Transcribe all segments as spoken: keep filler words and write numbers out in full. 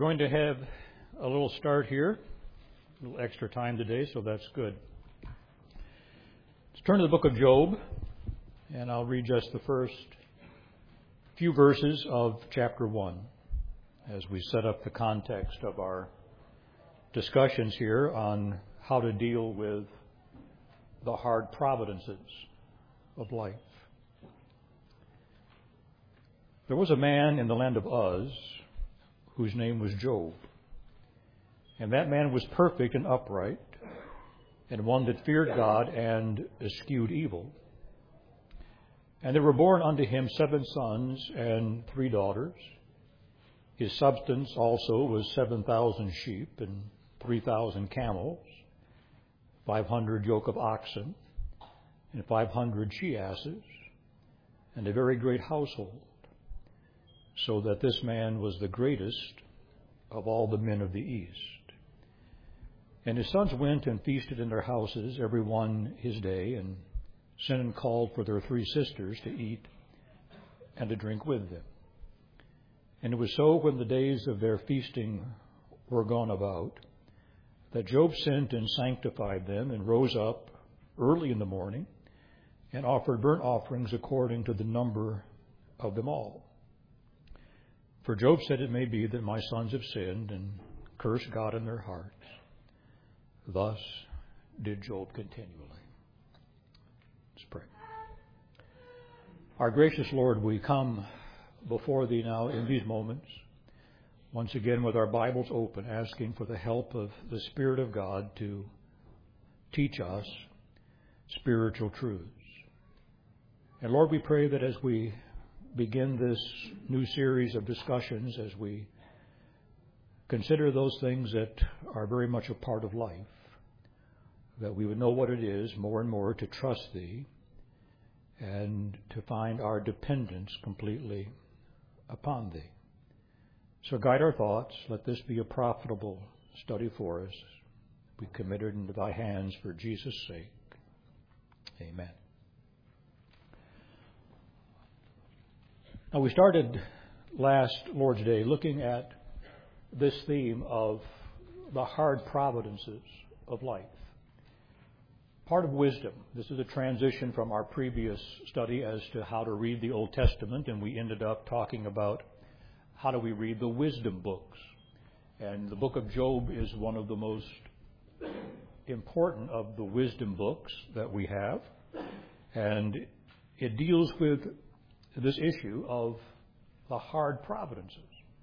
going to have a little start here, a little extra time today, so that's good. Let's turn to the book of Job, and I'll read just the first few verses of chapter one as we set up the context of our discussions here on how to deal with the hard providences of life. There was a man in the land of Uz whose name was Job. And that man was perfect and upright, and one that feared God and eschewed evil. And there were born unto him seven sons and three daughters. His substance also was seven thousand sheep and three thousand camels, five hundred yoke of oxen, and five hundred she-asses, and a very great household, so that this man was the greatest of all the men of the east. And his sons went and feasted in their houses, every one his day, and sent and called for their three sisters to eat and to drink with them. And it was so, when the days of their feasting were gone about, that Job sent and sanctified them, and rose up early in the morning, and offered burnt offerings according to the number of them all. For Job said, it may be that my sons have sinned and cursed God in their hearts. Thus did Job continually. Let's pray. Our gracious Lord, we come before Thee now in these moments, once again with our Bibles open, asking for the help of the Spirit of God to teach us spiritual truths. And Lord, we pray that as we begin this new series of discussions, as we consider those things that are very much a part of life, that we would know what it is more and more to trust Thee and to find our dependence completely upon Thee. So guide our thoughts. Let this be a profitable study for us. We commit it into Thy hands for Jesus' sake. Amen. Now, we started last Lord's Day looking at this theme of the hard providences of life. Part of wisdom. This is a transition from our previous study as to how to read the Old Testament, and we ended up talking about how do we read the wisdom books. And the book of Job is one of the most important of the wisdom books that we have, and it deals with this issue of the hard providences.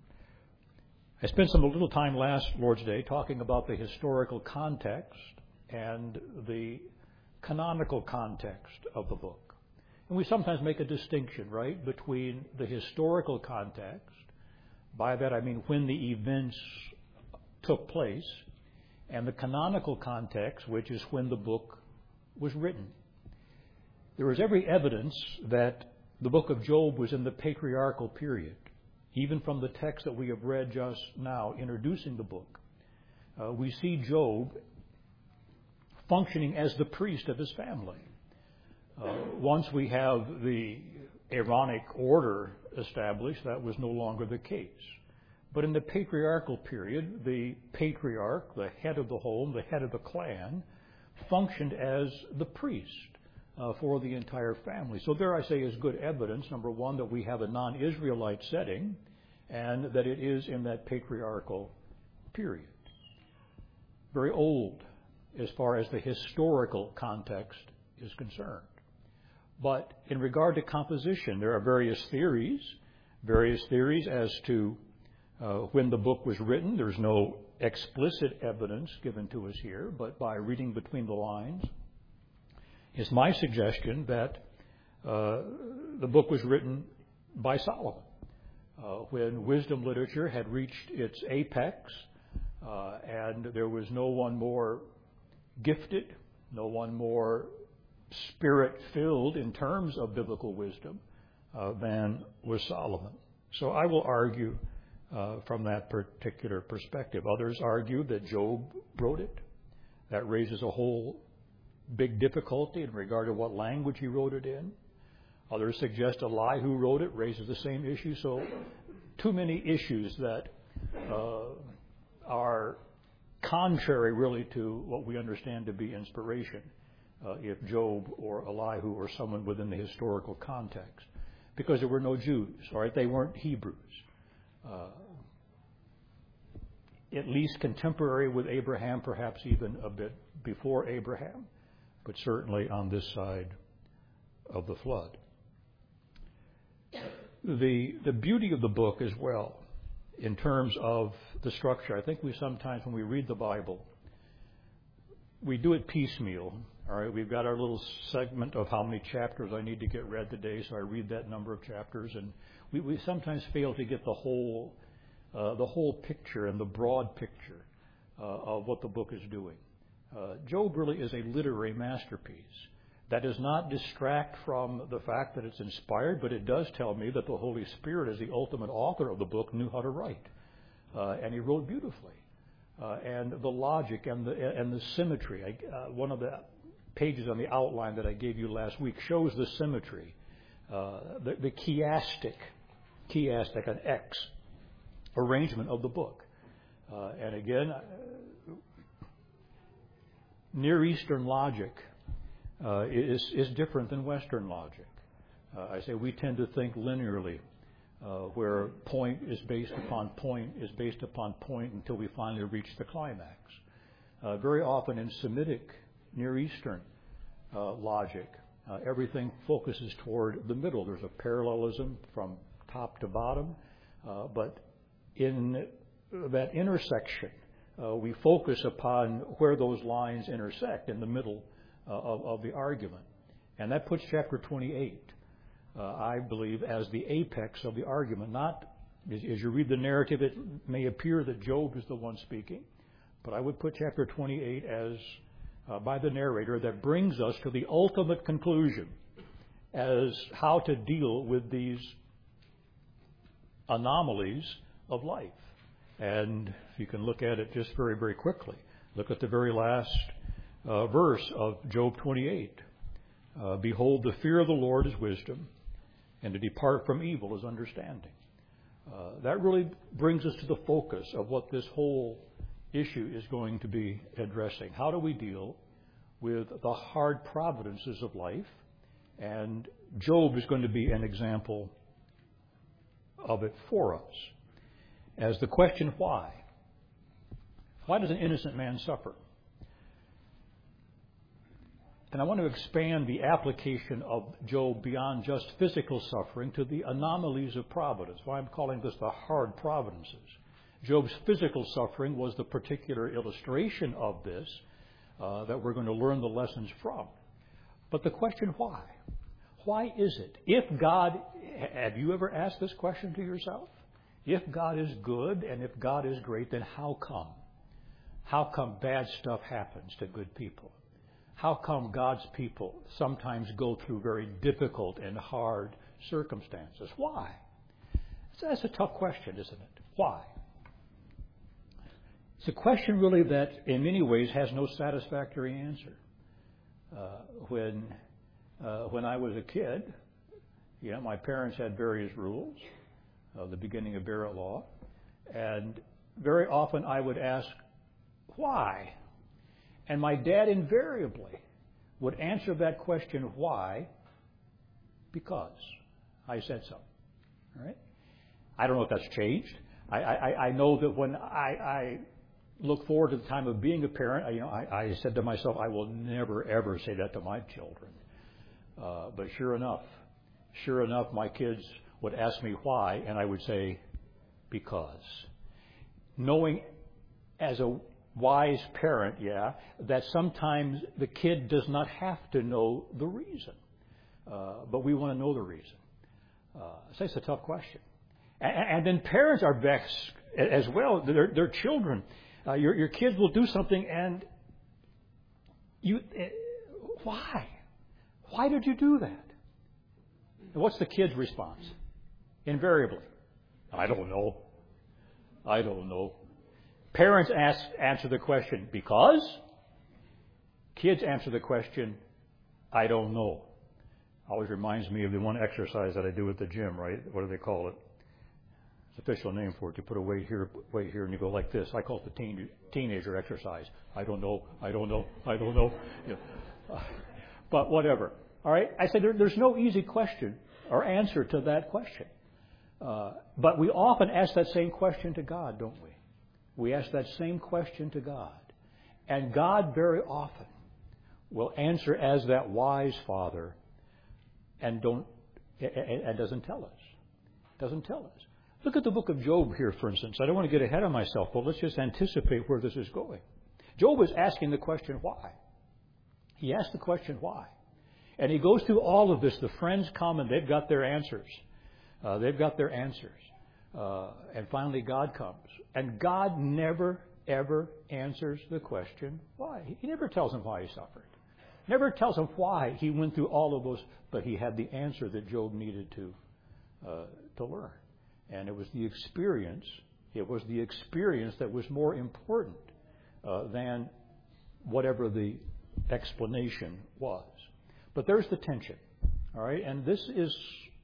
I spent some little time last Lord's Day talking about the historical context and the canonical context of the book. And we sometimes make a distinction, right, between the historical context, by that I mean when the events took place, and the canonical context, which is when the book was written. There is every evidence that the book of Job was in the patriarchal period, even from the text that we have read just now introducing the book. Uh, we see Job functioning as the priest of his family. Uh, once we have the Aaronic order established, that was no longer the case. But in the patriarchal period, the patriarch, the head of the home, the head of the clan, functioned as the priest Uh, for the entire family. So there, I say, is good evidence, number one, that we have a non-Israelite setting and that it is in that patriarchal period. Very old as far as the historical context is concerned. But in regard to composition, there are various theories, various theories as to uh, when the book was written. There's no explicit evidence given to us here, but by reading between the lines, it's my suggestion that uh, the book was written by Solomon uh, when wisdom literature had reached its apex, uh, and there was no one more gifted, no one more spirit-filled in terms of biblical wisdom uh, than was Solomon. So I will argue uh, from that particular perspective. Others argue that Job wrote it. That raises a whole big difficulty in regard to what language he wrote it in. Others suggest a lie who wrote it raises the same issue. So too many issues that uh, are contrary really to what we understand to be inspiration, uh, if Job or Elihu or someone within the historical context, because there were no Jews, all right? They weren't Hebrews. Uh, at least contemporary with Abraham, perhaps even a bit before Abraham, but certainly on this side of the flood. The, the beauty of the book as well, in terms of the structure, I think we sometimes, when we read the Bible, we do it piecemeal. All right, we've got our little segment of how many chapters I need to get read today, so I read that number of chapters, and we, we sometimes fail to get the whole, uh, the whole picture and the broad picture uh, of what the book is doing. Uh, Job really is a literary masterpiece. That does not distract from the fact that it's inspired, but it does tell me that the Holy Spirit, as the ultimate author of the book, knew how to write. Uh, and he wrote beautifully. Uh, and the logic and the, and the symmetry. I, uh, one of the pages on the outline that I gave you last week shows the symmetry, uh, the, the chiastic, chiastic, an X arrangement of the book. Uh, and again, uh, Near Eastern logic Uh, is, is different than Western logic. Uh, I say we tend to think linearly, uh, where point is based upon point is based upon point until we finally reach the climax. Uh, very often in Semitic Near Eastern uh, logic, uh, everything focuses toward the middle. There's a parallelism from top to bottom, uh, but in that intersection, uh, we focus upon where those lines intersect in the middle Uh, of, of the argument. And that puts chapter twenty-eight, uh, I believe, as the apex of the argument. Not, as, as you read the narrative, it may appear that Job is the one speaking, but I would put chapter twenty-eight as, uh, by the narrator, that brings us to the ultimate conclusion as how to deal with these anomalies of life. And if you can look at it just very, very quickly, look at the very last Uh, verse of Job twenty-eight. Uh, Behold, the fear of the Lord is wisdom, and to depart from evil is understanding. Uh, that really brings us to the focus of what this whole issue is going to be addressing. How do we deal with the hard providences of life? And Job is going to be an example of it for us. As the question, why? Why does an innocent man suffer? And I want to expand the application of Job beyond just physical suffering to the anomalies of providence. Why I'm calling this the hard providences. Job's physical suffering was the particular illustration of this uh, that we're going to learn the lessons from. But the question, why? Why is it? If God, have you ever asked this question to yourself? If God is good and if God is great, then how come? How come bad stuff happens to good people? How come God's people sometimes go through very difficult and hard circumstances? Why? That's a tough question, isn't it? Why? It's a question really that in many ways has no satisfactory answer. Uh, when uh, when I was a kid, you know, my parents had various rules, uh, the beginning of Barrett Law, and very often I would ask, why? And my dad invariably would answer that question, why? Because I said so. All right? I don't know if that's changed. I, I, I know that when I, I look forward to the time of being a parent, I, you know, I, I said to myself, I will never, ever say that to my children. Uh, but sure enough, sure enough, my kids would ask me why, and I would say, because. Knowing as a wise parent, yeah, that sometimes the kid does not have to know the reason. Uh, but we want to know the reason. Uh, so it's a tough question. And, and then parents are vexed as well. Their, their children, uh, your, your kids will do something and you, uh, why? Why did you do that? And what's the kid's response? Invariably, I don't know. I don't know. Parents ask, answer the question, because? Kids answer the question, I don't know. Always reminds me of the one exercise that I do at the gym, right? What do they call it? official name for it. You put a weight here, weight here, and you go like this. I call it the teen, teenager exercise. I don't know, I don't know, I don't know. You know. Uh, but whatever. All right? I say there, there's no easy question or answer to that question. Uh, but we often ask that same question to God, don't we? We ask that same question to God. And God very often will answer as that wise Father and don't and doesn't tell us. Doesn't tell us. Look at the book of Job here, for instance. I don't want to get ahead of myself, but let's just anticipate where this is going. Job is asking the question, why? He asked the question, why? And he goes through all of this. The friends come and they've got their answers. Uh, they've got their answers. Uh, and finally God comes. And God never, ever answers the question, why? He never tells him why he suffered. Never tells him why he went through all of those, but he had the answer that Job needed to uh, to learn. And it was the experience, it was the experience that was more important uh, than whatever the explanation was. But there's the tension, all right? And this is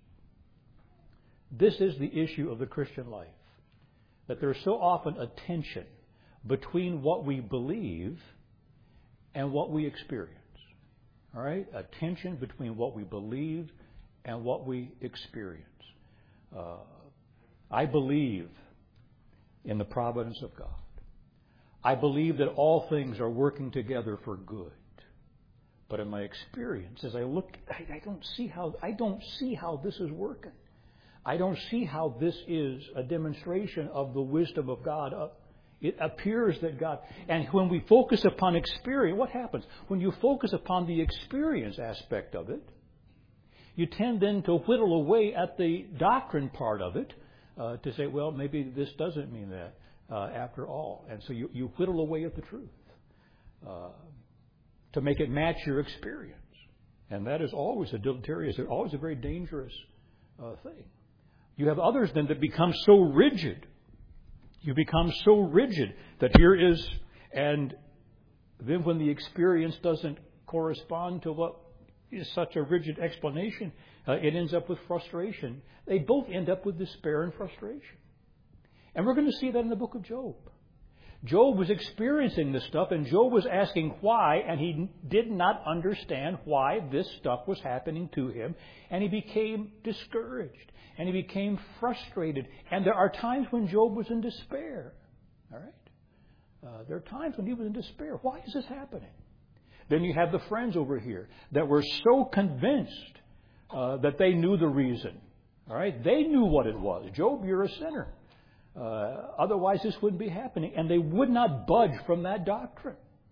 this is the issue of the Christian life, that there's so often a tension between what we believe and what we experience, all right? A tension between what we believe and what we experience. Uh, I believe in the providence of God. I believe that all things are working together for good. But in my experience, as I look, I, I don't see how I don't see how this is working. I don't see how this is a demonstration of the wisdom of God. Uh, it appears that God, and when we focus upon experience, what happens? When you focus upon the experience aspect of it, you tend then to whittle away at the doctrine part of it, uh, to say, well, maybe this doesn't mean that uh, after all. And so you, you whittle away at the truth uh, to make it match your experience. And that is always a deleterious, always a very dangerous uh, thing. You have others then that become so rigid. You become so rigid that here is, and then when the experience doesn't correspond to what is such a rigid explanation, uh, it ends up with frustration. They both end up with despair and frustration. And we're going to see that in the book of Job. Job was experiencing this stuff, and Job was asking why, and he did not understand why this stuff was happening to him, and he became discouraged, and he became frustrated. And there are times when Job was in despair. All right? Uh, there are times when he was in despair. Why is this happening? Then you have the friends over here that were so convinced uh, that they knew the reason. All right? They knew what it was. Job, you're a sinner. Uh, otherwise, this wouldn't be happening. And they would not budge from that doctrine.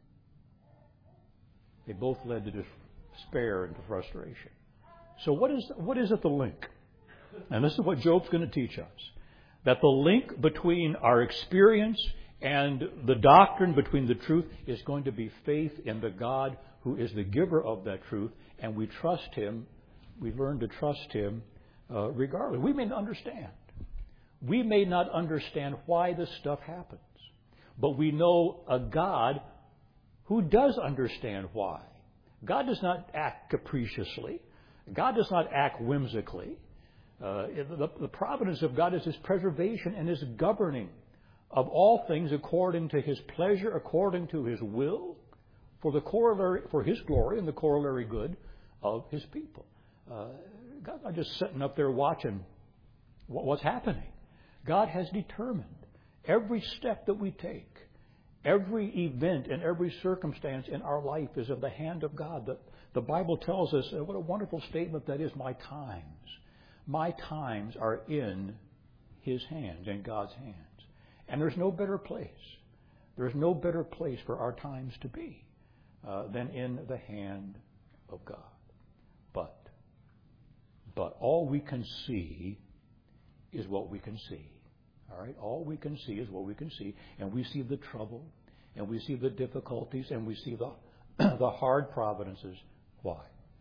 They both led to despair and to frustration. So what is, what is it the link? And this is what Job's going to teach us. That the link between our experience and the doctrine, between the truth, is going to be faith in the God who is the giver of that truth. And we trust Him. We learn to trust Him uh, regardless. We may not understand. We may not understand why this stuff happens. But we know a God who does understand why. God does not act capriciously. God does not act whimsically. Uh, the, the providence of God is His preservation and His governing of all things according to His pleasure, according to His will, for the corollary, for His glory and the corollary good of His people. Uh, God's not just sitting up there watching what, what's happening. God has determined every step that we take, every event and every circumstance in our life is of the hand of God. The, the Bible tells us, uh, what a wonderful statement that is, my times. My times are in His hands, in God's hands. And there's no better place. There's no better place for our times to be uh, than in the hand of God. But, but all we can see is what we can see. All right? All we can see is what we can see. And we see the trouble, and we see the difficulties, and we see the, the hard providences. Why?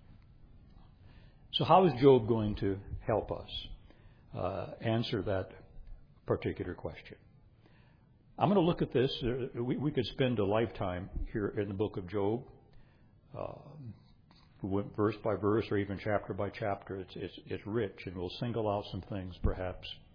So how is Job going to help us uh, answer that particular question? I'm going to look at this. We, we could spend a lifetime here in the book of Job. Uh, we went verse by verse or even chapter by chapter. It's, it's, it's rich, and we'll single out some things perhaps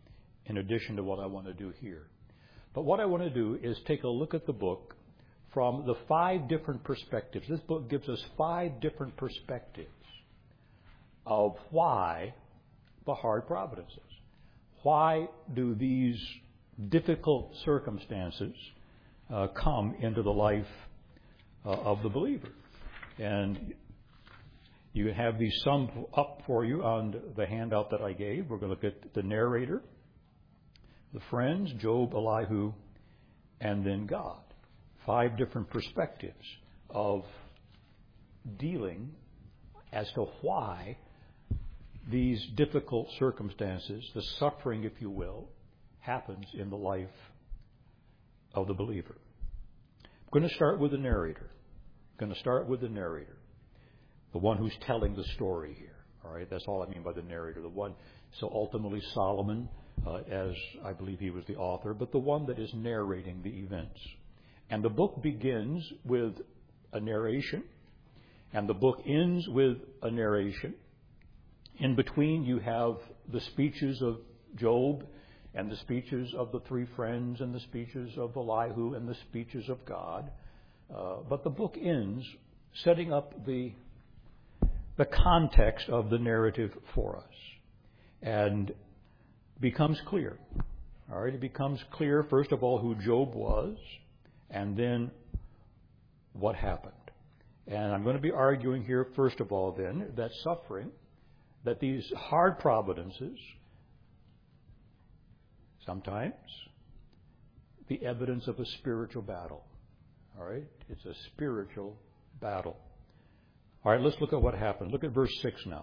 in addition to what I want to do here. But what I want to do is take a look at the book from the five different perspectives. This book gives us five different perspectives of why the hard providences. Why do these difficult circumstances uh, come into the life uh, of the believer? And you have these summed up for you on the handout that I gave. We're going to look at the narrator, the friends, Job, Elihu, and then God. Five different perspectives of dealing as to why these difficult circumstances, the suffering, if you will, happens in the life of the believer. I'm going to start with the narrator. I'm going to start with the narrator, the one who's telling the story here. All right, that's all I mean by the narrator. The one, so ultimately Solomon, uh, as I believe he was the author, but the one that is narrating the events. And the book begins with a narration, and the book ends with a narration. In between, you have the speeches of Job and the speeches of the three friends and the speeches of Elihu and the speeches of God. Uh, but the book ends setting up the, the context of the narrative for us and becomes clear. All right, it becomes clear, first of all, who Job was and then what happened. And I'm going to be arguing here, first of all, then, that suffering, that these hard providences, sometimes the evidence of a spiritual battle. All right? It's a spiritual battle. All right, let's look at what happened. Look at verse six now.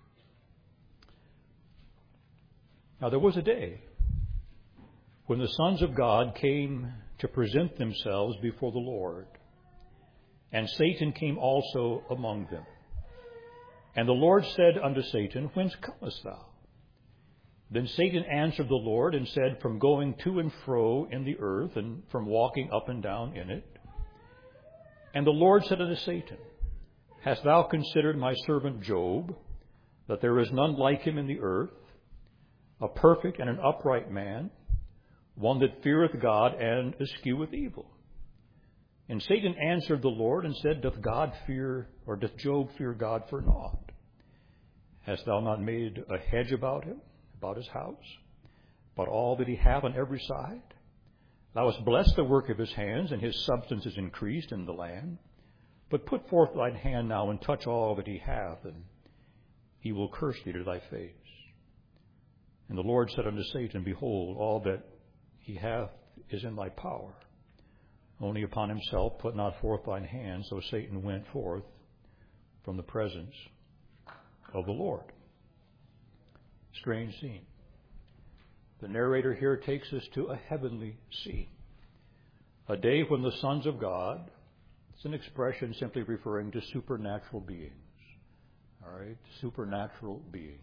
Now, there was a day when the sons of God came to present themselves before the Lord, and Satan came also among them. And the Lord said unto Satan, Whence comest thou? Then Satan answered the Lord and said, From going to and fro in the earth, and from walking up and down in it. And the Lord said unto Satan, Hast thou considered my servant Job, that there is none like him in the earth, a perfect and an upright man, one that feareth God and escheweth evil? And Satan answered the Lord and said, Doth God fear, or doth Job fear God for naught? Hast thou not made a hedge about him, about his house, about all that he hath on every side? Thou hast blessed the work of his hands, and his substance is increased in the land. But put forth thine hand now, and touch all that he hath, and he will curse thee to thy face. And the Lord said unto Satan, Behold, all that he hath is in thy power. Only upon himself put not forth thine hand. So Satan went forth from the presence of the Lord. Strange scene. The narrator here takes us to a heavenly scene. A day when the sons of God, it's an expression simply referring to supernatural beings. All right? Supernatural beings.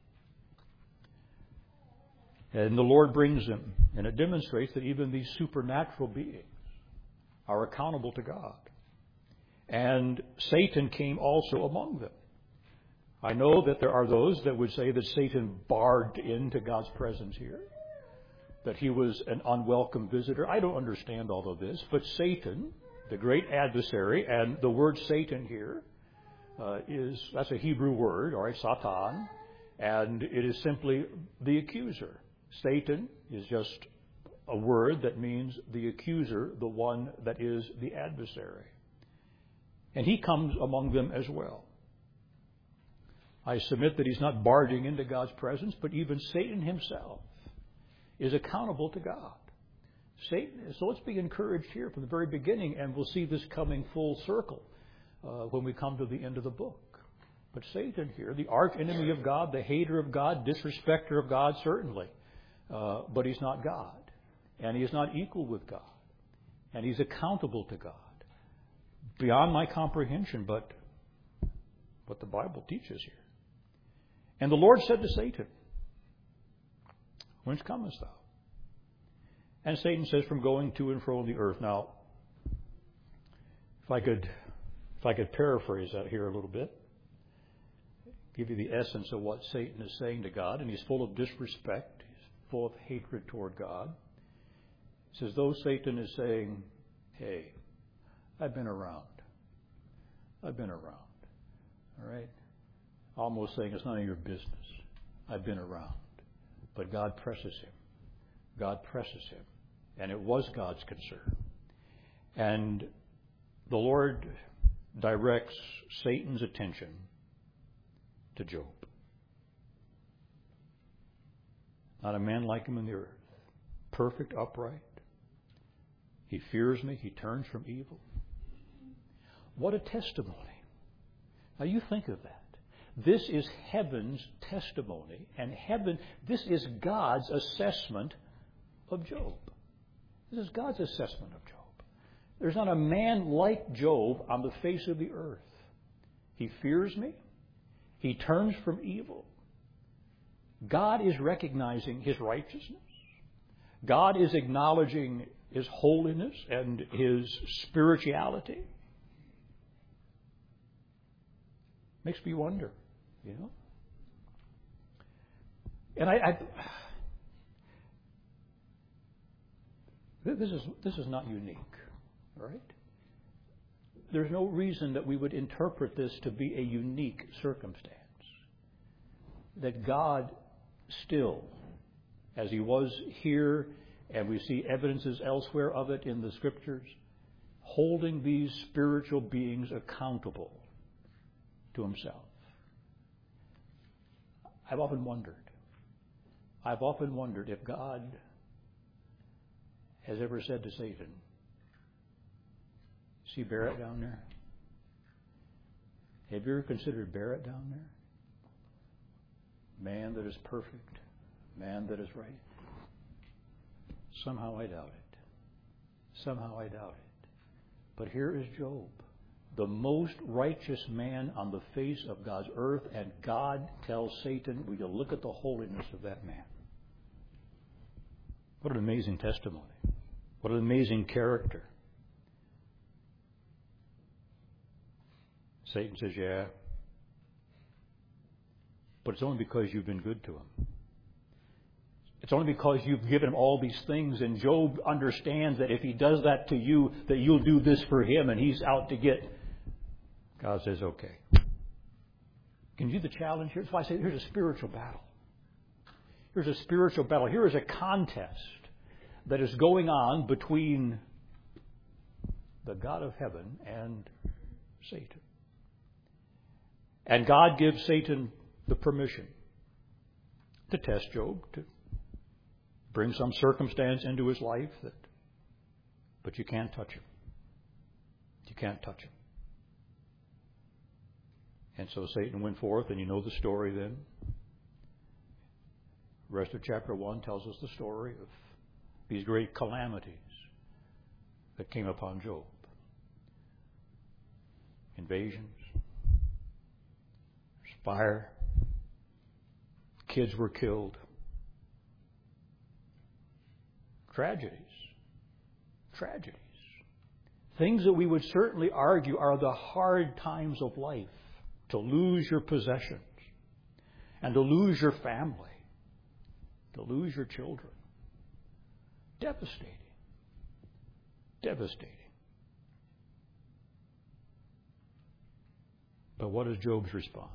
And the Lord brings them, and it demonstrates that even these supernatural beings are accountable to God. And Satan came also among them. I know that there are those that would say that Satan barged into God's presence here, that he was an unwelcome visitor. I don't understand all of this, but Satan, the great adversary, and the word Satan here uh, is, that's a Hebrew word, all right, Satan, and it is simply the accuser. Satan is just a word that means the accuser, the one that is the adversary. And he comes among them as well. I submit that he's not barging into God's presence, but even Satan himself is accountable to God. Satan, so let's be encouraged here from the very beginning, and we'll see this coming full circle uh, when we come to the end of the book. But Satan here, the arch enemy of God, the hater of God, disrespecter of God, certainly, uh, but he's not God. And he is not equal with God. And he's accountable to God. Beyond my comprehension, but what the Bible teaches here. And the Lord said to Satan, Whence comest thou? And Satan says, From going to and fro in the earth. Now, if I could, if I could paraphrase that here a little bit, give you the essence of what Satan is saying to God, and he's full of disrespect, he's full of hatred toward God. It's as though Satan is saying, hey, I've been around. I've been around. All right? Almost saying it's none of your business. I've been around. But God presses him. God presses him. And it was God's concern. And the Lord directs Satan's attention to Job. Not a man like him in the earth. Perfect, upright. He fears me. He turns from evil. What a testimony. Now you think of that. This is heaven's testimony. And heaven, this is God's assessment of Job. This is God's assessment of Job. There's not a man like Job on the face of the earth. He fears me. He turns from evil. God is recognizing his righteousness. God is acknowledging his holiness and his spirituality. Makes me wonder, you know. And I, I this is this is not unique, right? There's no reason that we would interpret this to be a unique circumstance. That God still, as he was here, and we see evidences elsewhere of it in the Scriptures, holding these spiritual beings accountable to himself. I've often wondered, I've often wondered if God has ever said to Satan, see Barrett down there? Have you ever considered Barrett down there? Man that is perfect, man that is right. Somehow I doubt it. Somehow I doubt it. But here is Job, the most righteous man on the face of God's earth, and God tells Satan, will you look at the holiness of that man? What an amazing testimony. What an amazing character. Satan says, yeah, but it's only because you've been good to him. It's only because you've given him all these things, and Job understands that if he does that to you, that you'll do this for him, and he's out to get. God says, okay. Can you see the challenge here? That's why I say here's a spiritual battle. Here's a spiritual battle. Here is a contest that is going on between the God of heaven and Satan. And God gives Satan the permission to test Job, to bring some circumstance into his life, that, but you can't touch him. You can't touch him. And so Satan went forth, and you know the story then. The rest of chapter one tells us the story of these great calamities that came upon Job. Invasions, fire, kids were killed. Tragedies. Tragedies. Things that we would certainly argue are the hard times of life. To lose your possessions. And to lose your family. To lose your children. Devastating. Devastating. But what is Job's response?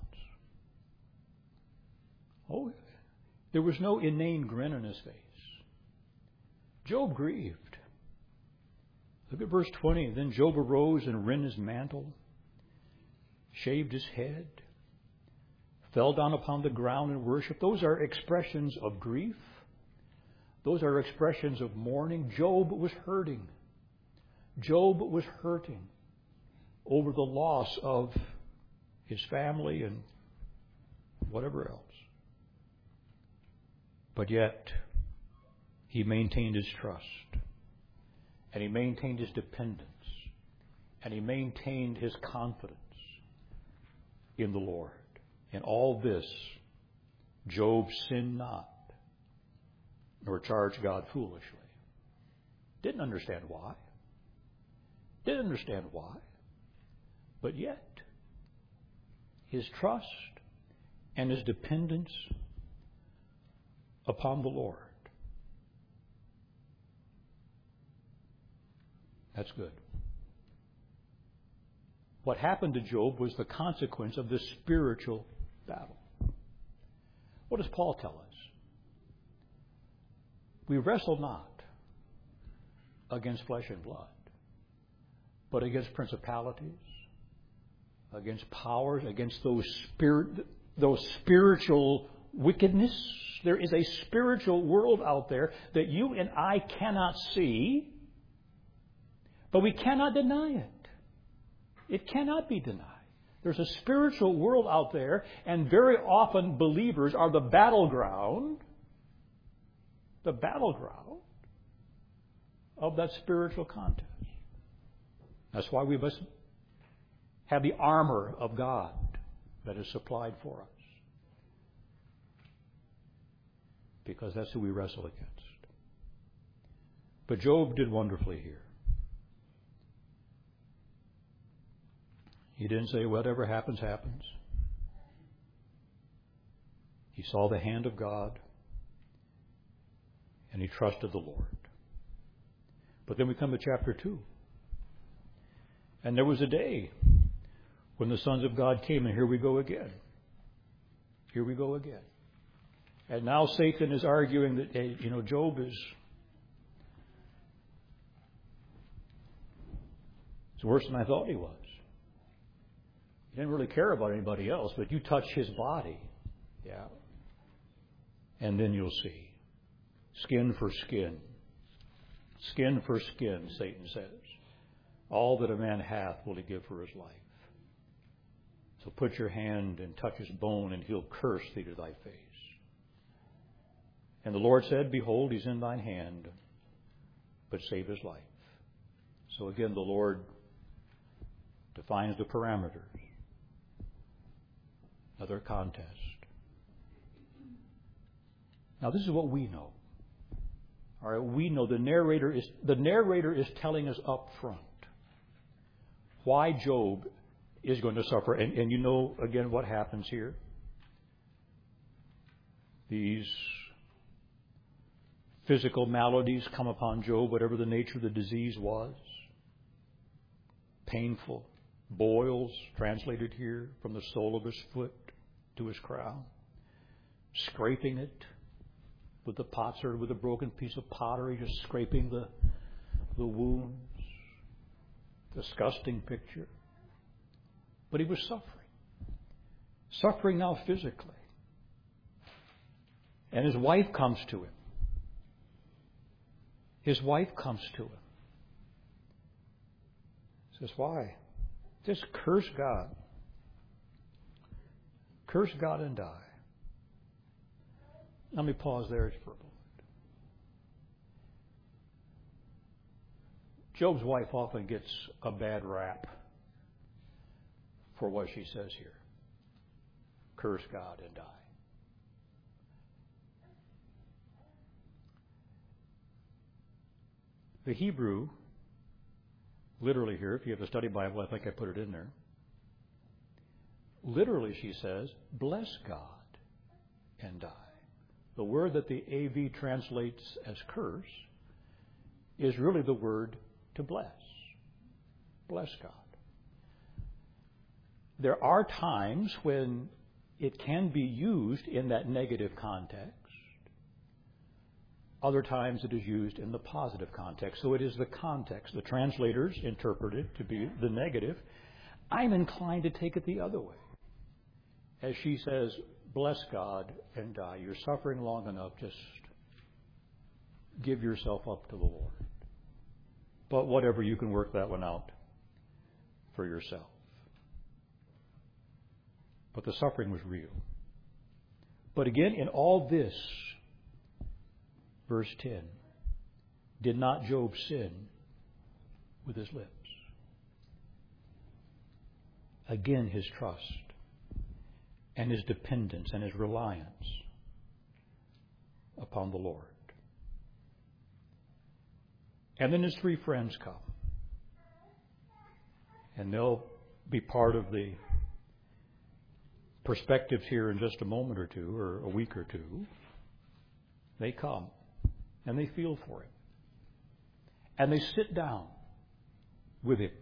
Oh, there was no inane grin on his face. Job grieved. Look at verse twenty. Then Job arose and rent his mantle, shaved his head, fell down upon the ground and worshiped. Those are expressions of grief. Those are expressions of mourning. Job was hurting. Job was hurting over the loss of his family and whatever else. But yet, he maintained his trust. And he maintained his dependence. And he maintained his confidence in the Lord. In all this, Job sinned not, nor charged God foolishly. Didn't understand why. Didn't understand why. But yet, his trust and his dependence upon the Lord That's good. What happened to Job was the consequence of this spiritual battle. What does Paul tell us? We wrestle not against flesh and blood, but against principalities, against powers, against those spirit, those spiritual wickedness. There is a spiritual world out there that you and I cannot see, but we cannot deny it. It cannot be denied. There's a spiritual world out there, and very often believers are the battleground, the battleground of that spiritual contest. That's why we must have the armor of God that is supplied for us, because that's who we wrestle against. But Job did wonderfully here. He didn't say, whatever happens, happens. He saw the hand of God, and he trusted the Lord. But then we come to chapter two. And there was a day when the sons of God came, and here we go again. Here we go again. And now Satan is arguing that, hey, you know, Job is it's worse than I thought he was. He didn't really care about anybody else, but you touch his body. Yeah. And then you'll see. Skin for skin. Skin for skin, Satan says. All that a man hath will he give for his life. So put your hand and touch his bone, and he'll curse thee to thy face. And the Lord said, behold, he's in thine hand, but save his life. So again, the Lord defines the parameters. Another contest. Now, this is what we know. All right, we know the narrator is the narrator is telling us up front why Job is going to suffer. And, and you know, again, what happens here? These physical maladies come upon Job, whatever the nature of the disease was. Painful. Boils, translated here, from the sole of his foot to his crown. Scraping it with the potsherd, with a broken piece of pottery, just scraping the, the wounds. Disgusting picture. But he was suffering. Suffering now physically. And his wife comes to him. His wife comes to him. Says, why? Just curse God. Curse God and die. Let me pause there for a moment. Job's wife often gets a bad rap for what she says here. Curse God and die. The Hebrew, literally here, if you have a study Bible, I think I put it in there. Literally, she says, bless God and die. The word that the A V translates as curse is really the word to bless. Bless God. There are times when it can be used in that negative context. Other times it is used in the positive context. So it is the context. The translators interpret it to be the negative. I'm inclined to take it the other way. As she says, bless God and die. You're suffering long enough. Just give yourself up to the Lord. But whatever, you can work that one out for yourself. But the suffering was real. But again, in all this, verse ten, did not Job sin with his lips? Again, his trust and his dependence and his reliance upon the Lord. And then his three friends come. And they'll be part of the perspectives here in just a moment or two, or a week or two. They come and they feel for him. And they sit down with him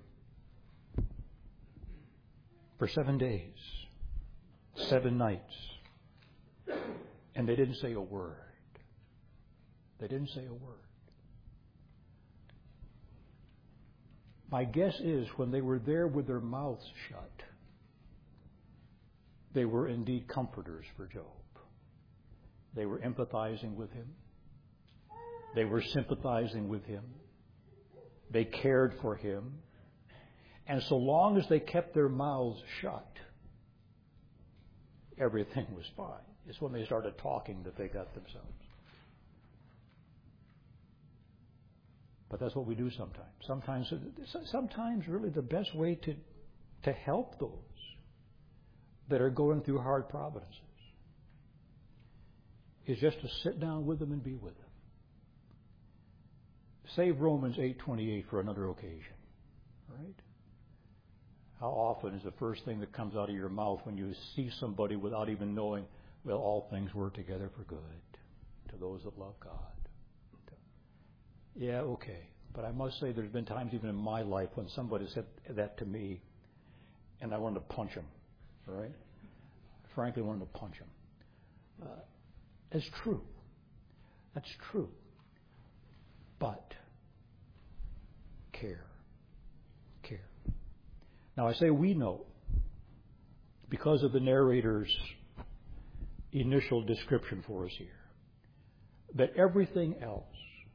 for seven days, seven nights, and they didn't say a word. They didn't say a word. My guess is when they were there with their mouths shut, they were indeed comforters for Job. They were empathizing with him. They were sympathizing with him. They cared for him. And so long as they kept their mouths shut, everything was fine. It's when they started talking that they got themselves. But that's what we do sometimes. Sometimes, sometimes really the best way to, to help those that are going through hard providences is just to sit down with them and be with them. Save Romans eight twenty-eight for another occasion. Right? How often is the first thing that comes out of your mouth when you see somebody without even knowing, well, all things work together for good to those that love God? Yeah, okay. But I must say there's been times even in my life when somebody said that to me and I wanted to punch him. All right? Frankly, I wanted to punch him. Uh, it's true. That's true. But care. Care. Now I say we know because of the narrator's initial description for us here that everything else,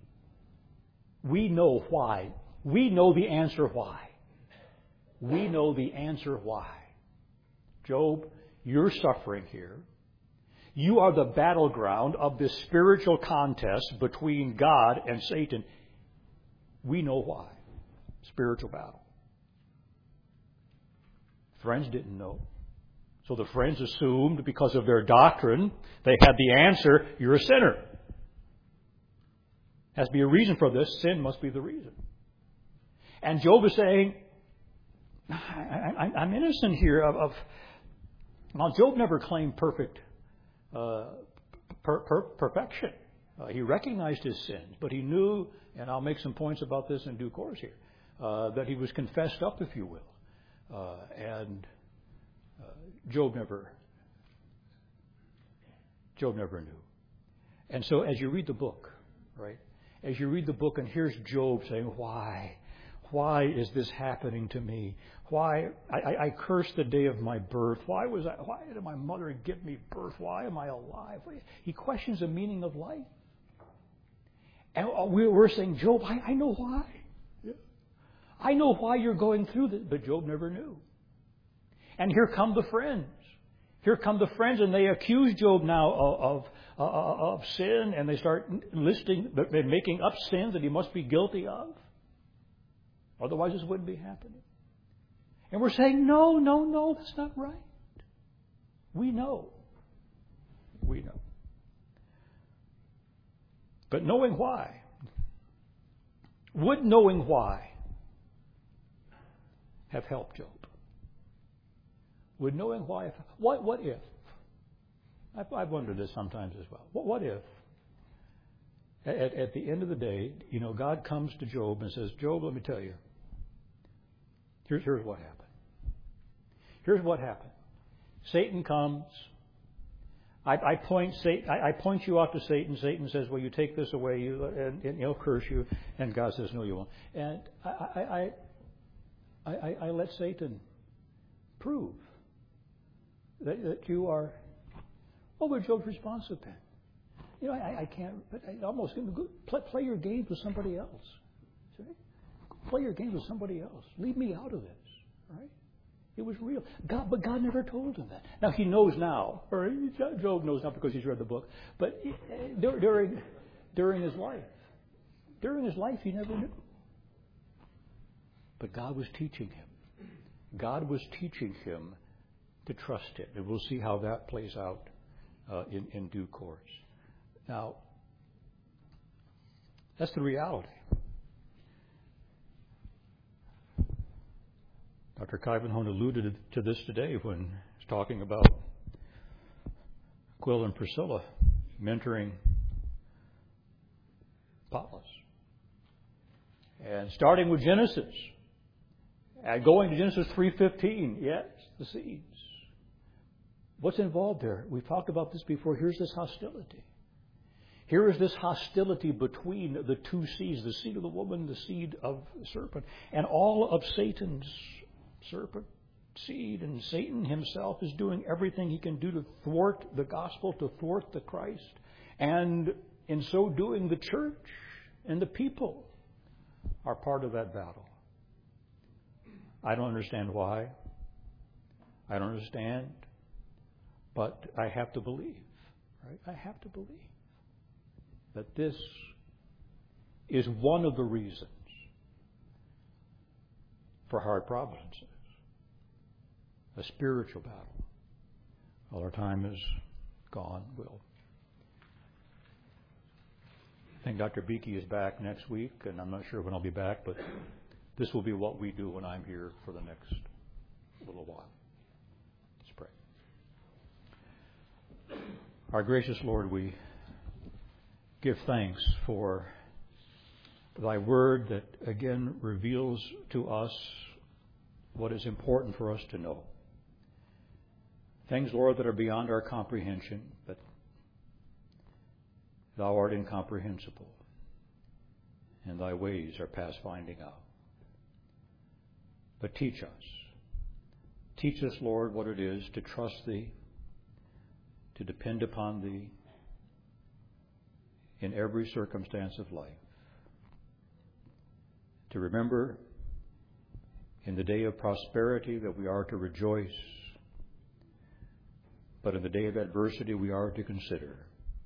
we know why. We know the answer why. We know the answer why. Job, you're suffering here. You are the battleground of this spiritual contest between God and Satan. We know why. Spiritual battle. Friends didn't know. So the friends assumed because of their doctrine, they had the answer, you're a sinner. Has to be a reason for this. Sin must be the reason. And Job is saying, I, I, I'm innocent here of... of now, Job never claimed perfect uh, per, per, perfection. Uh, he recognized his sins, but he knew, and I'll make some points about this in due course here, uh, that he was confessed up, if you will. Uh, and uh, Job never, Job never knew. And so as you read the book, right, as you read the book and here's Job saying, why? Why is this happening to me? Why? I, I, I cursed the day of my birth. Why was I? Why did my mother give me birth? Why am I alive? He questions the meaning of life. And we're saying, Job, I, I know why. Yeah. I know why you're going through this. But Job never knew. And here come the friends. Here come the friends, and they accuse Job now of, of, of sin, and they start listing, making up sins that he must be guilty of. Otherwise, this wouldn't be happening. And we're saying, no, no, no, that's not right. We know. We know. But knowing why, would knowing why have helped Job? Would knowing why, what, what if? I've, I've wondered this sometimes as well. What, what if, at, at the end of the day, you know, God comes to Job and says, Job, let me tell you, here's, here's what happened. Here's what happened. Satan comes. I, I point Satan, I, I point you out to Satan. Satan says, well, you take this away, you, and, and he'll curse you. And God says, no, you won't. And I, I, I, I, I let Satan prove that, that you are. What would Job's response have been? You know, I, I can't, but I almost play, play your games with somebody else. See? Play your games with somebody else. Leave me out of this, right? It was real. God, but God never told him that. Now, he knows now, or Job knows now because he's read the book, but during, during his life, during his life, he never knew. But God was teaching him. God was teaching him to trust him. And we'll see how that plays out uh, in, in due course. Now, that's the reality. Doctor Kuyvenhoven alluded to this today when he's talking about Aquila and Priscilla mentoring Apollos. And starting with Genesis, And going to Genesis three fifteen, yes, the seeds. What's involved there? We've talked about this before. Here's this hostility. Here is this hostility between the two seeds, the seed of the woman, the seed of the serpent, and all of Satan's serpent seed. And Satan himself is doing everything he can do to thwart the gospel, to thwart the Christ. And in so doing, the church and the people are part of that battle. I don't understand why. I don't understand. But I have to believe, right? I have to believe that this is one of the reasons for hard providences, a spiritual battle. Well, our time is gone. We'll I think Doctor Beakey is back next week, and I'm not sure when I'll be back, but this will be what we do when I'm here for the next little while. Let's pray. Our gracious Lord, we give thanks for Thy word that again reveals to us what is important for us to know. Things, Lord, that are beyond our comprehension, but Thou art incomprehensible, and Thy ways are past finding out. But teach us. Teach us, Lord, what it is to trust Thee, to depend upon Thee in every circumstance of life. To remember in the day of prosperity that we are to rejoice, but in the day of adversity we are to consider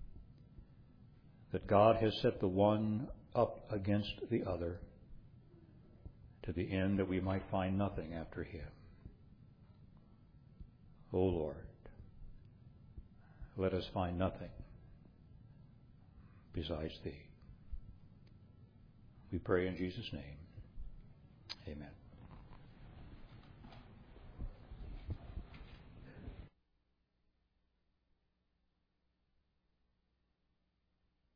that God has set the one up against the other to the end that we might find nothing after him. O Lord, let us find nothing besides Thee. We pray in Jesus' name. Amen.